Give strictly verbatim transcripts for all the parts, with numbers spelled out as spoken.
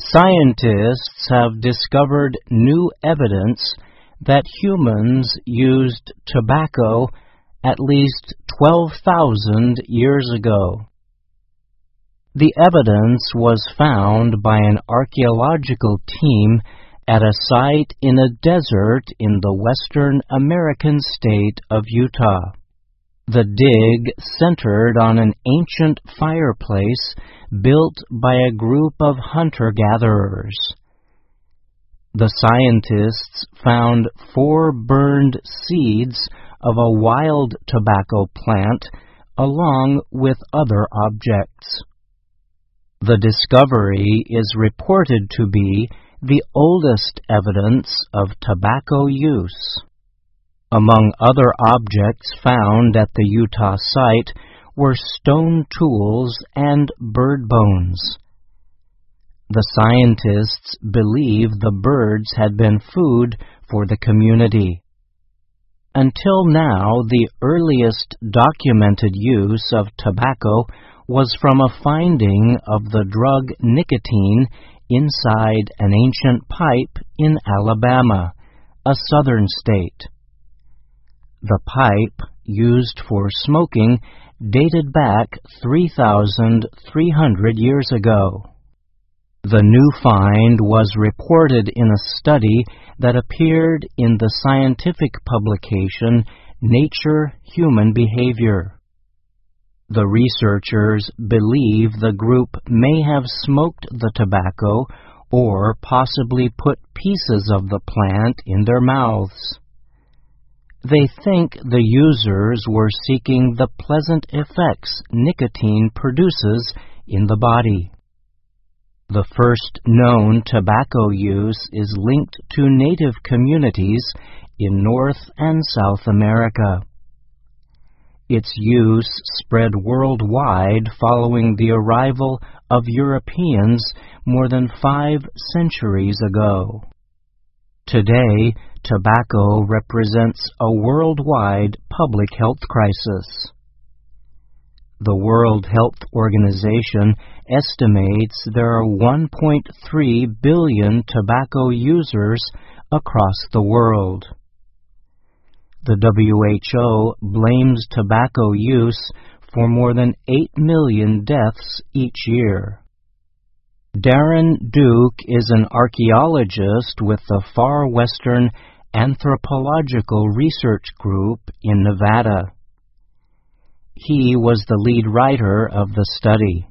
Scientists have discovered new evidence that humans used tobacco at least twelve thousand years ago. The evidence was found by an archaeological team at a site in a desert in the western American state of Utah. The dig centered on an ancient fireplace built by a group of hunter-gatherers. The scientists found four burned seeds of a wild tobacco plant along with other objects. The discovery is reported to be the oldest evidence of tobacco use. Among other objects found at the Utah site were stone tools and bird bones. The scientists believe the birds had been food for the community. Until now, the earliest documented use of tobacco was from a finding of the drug nicotine inside an ancient pipe in Alabama, a southern state. The pipe, used for smoking, dated back three thousand three hundred years ago. The new find was reported in a study that appeared in the scientific publication Nature Human Behavior. The researchers believe the group may have smoked the tobacco or possibly put pieces of the plant in their mouths. They think the users were seeking the pleasant effects nicotine produces in the body. The first known tobacco use is linked to native communities in North and South America. Its use spread worldwide following the arrival of Europeans more than five centuries ago. Today, tobacco represents a worldwide public health crisis. The World Health Organization estimates there are one point three billion tobacco users across the world. The W H O blames tobacco use for more than eight million deaths each year. Darren Duke is an archaeologist with the Far Western Anthropological Research Group in Nevada. He was the lead writer of the study.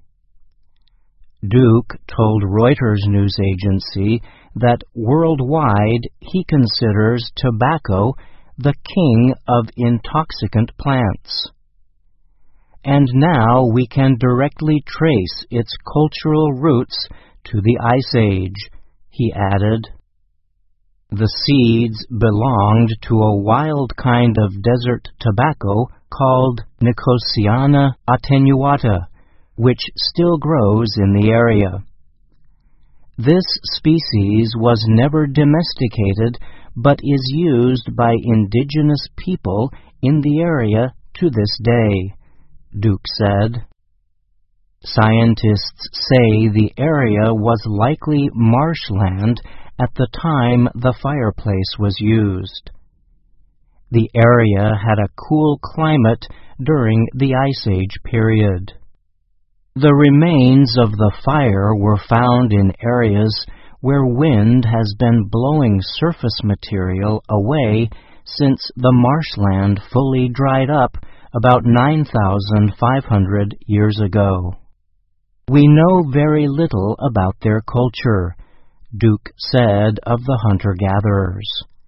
Duke told Reuters news agency that worldwide he considers tobacco the king of intoxicant plants. And now we can directly trace its cultural roots to the Ice Age, he added. The seeds belonged to a wild kind of desert tobacco called Nicotiana attenuata, which still grows in the area. This species was never domesticated, but is used by indigenous people in the area to this day, Duke said. Scientists say the area was likely marshland at the time the fireplace was used. The area had a cool climate during the Ice Age period. The remains of the fire were found in areas where wind has been blowing surface material away since the marshland fully dried up about nine thousand five hundred years ago. We know very little about their culture, Duke said of the hunter-gatherers.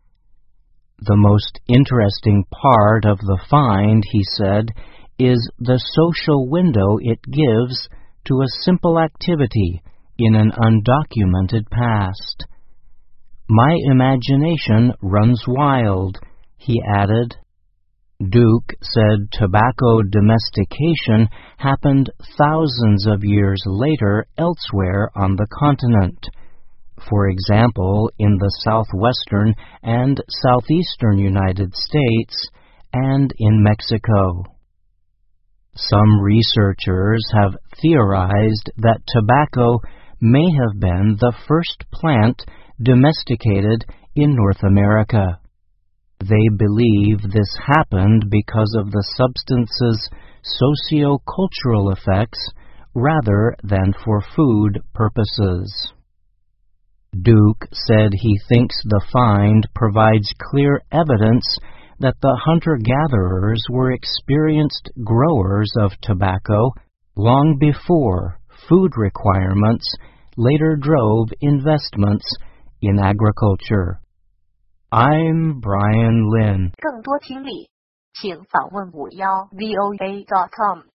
The most interesting part of the find, he said, is the social window it gives to a simple activity in an undocumented past. My imagination runs wild, he added. Duke said tobacco domestication happened thousands of years later elsewhere on the continent, for example in the southwestern and southeastern United States and in Mexico. Some researchers have theorized that tobacco may have been the first plant domesticated in North America. They believe this happened because of the substance's socio-cultural effects rather than for food purposes. Duke said he thinks the find provides clear evidence that the hunter-gatherers were experienced growers of tobacco long before food requirements later drove investments in agriculture. I'm Brian Lynn. 更多听力，请访问五幺 V O A dot com。